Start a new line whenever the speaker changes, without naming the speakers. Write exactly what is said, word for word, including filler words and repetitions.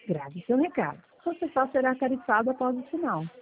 Grave seu recado. Você só será tarifado após o sinal.